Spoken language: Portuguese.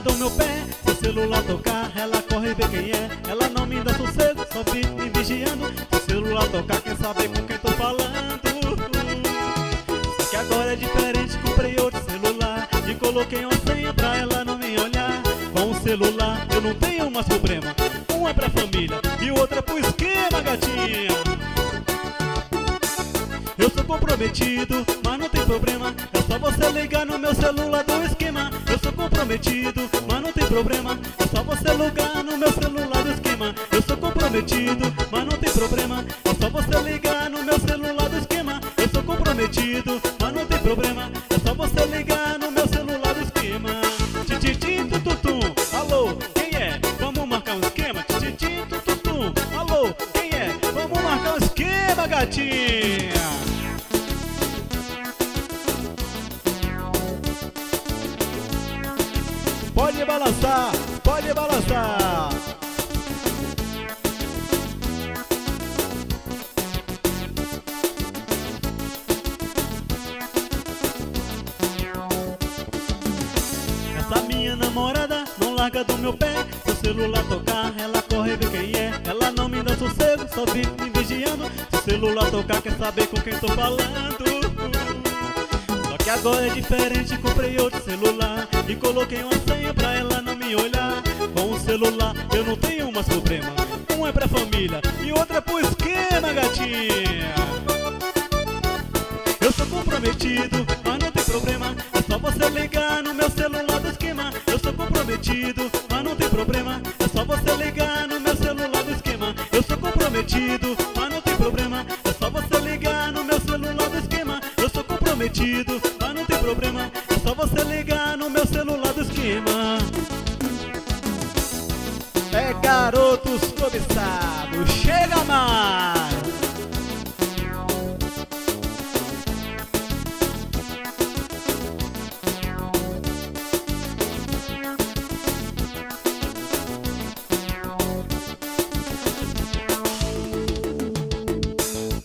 do meu pé. Se o celular tocar, ela corre e vê quem é. Ela não me dá sossego, só vive me vigiando. Se o celular tocar, quer saber com quem tô falando. Só que agora é diferente, comprei outro celular e coloquei uma senha pra ela não me olhar. Com o celular eu não tenho mais problema. Um é pra família e o outro é pro esquema, gatinha. Eu sou comprometido, mas não tem problema. É só você ligar no meu celular do esquema. Eu sou comprometido, mas não tem problema. É só você ligar no meu celular do esquema. Eu sou comprometido, mas não tem problema. É só você ligar no meu celular do esquema. Eu sou comprometido, mas não tem problema. É só você ligar no meu celular do esquema. Tititim, tututum, alô, quem é? Vamos marcar um esquema? Tititim, tututum, alô, quem é? Vamos marcar um esquema, gatinha. Pode balançar, pode balançar. Essa minha namorada não larga do meu pé. Se o celular tocar, ela corre e vê quem é. Ela não me dá sossego, só vive me vigiando. Se o celular tocar, quer saber com quem tô falando. Só que agora é diferente, comprei outro celular e coloquei uma senha pra ela não me olhar. Com o celular eu não tenho mais problema. Um é pra família e outro é pro esquema, gatinha. Eu sou comprometido, mas não tem problema. É só você ligar no meu celular do esquema. Eu sou comprometido, mas não tem problema. É só você ligar no meu celular do esquema. Eu sou comprometido, mas não tem problema. É só você ligar no meu celular do esquema. Eu sou comprometido, mas não tem problema. É só você ligar no meu celular do esquema. É garotos cobiçados.